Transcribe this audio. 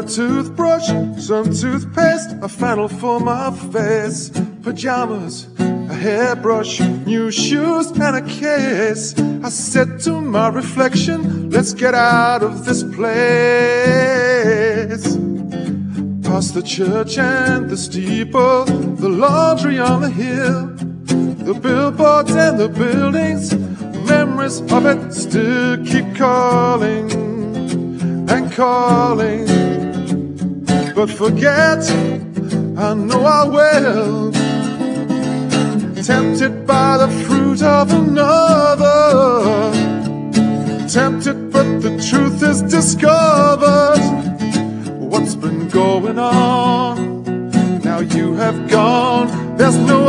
toothbrush, some toothpaste, a flannel for my face, pajamas, a hairbrush, new shoes and a case. I said to my reflection, let's get out of this place. Past the church and the steeple, the laundry on the hill, the billboards and the buildings, memories of it still keep calling and calling. But forget, I know I will. Tempted by the fruit of another, tempted but the truth is discovered. What's been going on? Now you have gone, there's no